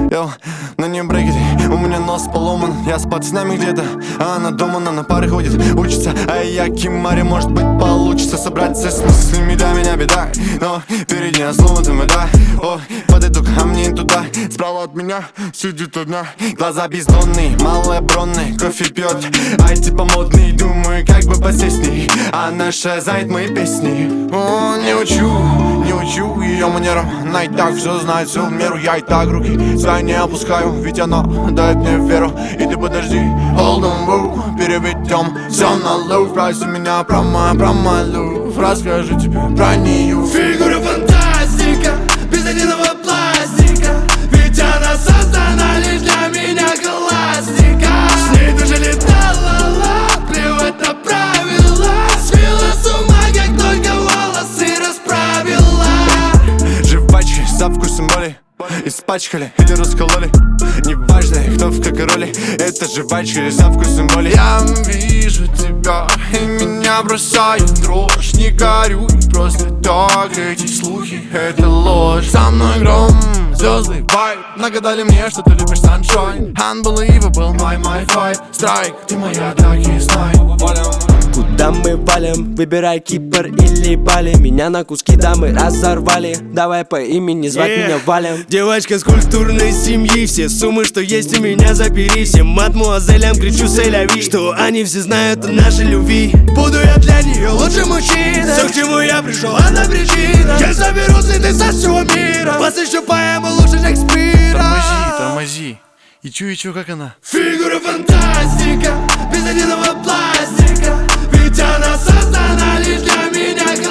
Йоу, на ней брекеты, у меня нос поломан. Я с пацанами где-то, а она дома, она на пары ходит, учится. А я Кимари, может быть получится собраться с мыслями, да, меня беда. Но впереди нас сломанная вода. О, подойду ко мне туда, справа от меня сидит одна. Глаза бездонные, малая бронная, кофе пьет, ай типа модный. Думаю, как бы посесть с ней, она шазает мои песни. О, не учу ее манерам. Она и так все знает, всю меру. Я и так руки свои не опускаю, ведь она дает мне веру. И ты подожди, hold on, woo. Переведем все на low. Спроси меня про мой лув. Расскажи тебе про нее. Фигура фантастика, без единого пластика. Ведь она создана лишь для меня классика. С ней даже летала, плевать на правила. Свела с ума, как только волосы расправила. Жвачки со вкусом боли испачкали или раскололи. Неважно, кто в какой роли. Это жвачка или со вкусом боли. Я вижу тебя, и меня бросает дрожь. Не горюй, просто так. Эти слухи, это ложь. Со мной гром, звезды, вайб. Нагадали мне, что ты любишь sunshine. Unbelievable, my fight. Страйк, ты моя, так и знай. Куда мы валим? Выбирай Кипр или Бали. Меня на куски дамы разорвали. Давай по имени звать меня Валем. Девочка с культурной семьи. Все суммы, что есть у меня, забери. Всем мадмуазелям кричу сэляви, что они все знают о нашей любви. Буду я для нее лучшим мужчиной. Все, к чему я пришел, одна причина. Я соберу цветы со всего мира. Посвящу поэму лучше Шекспира. Тормози. И чу, как она? Фигура фантастика, без единого пластика. Ведь она создана лишь для меня.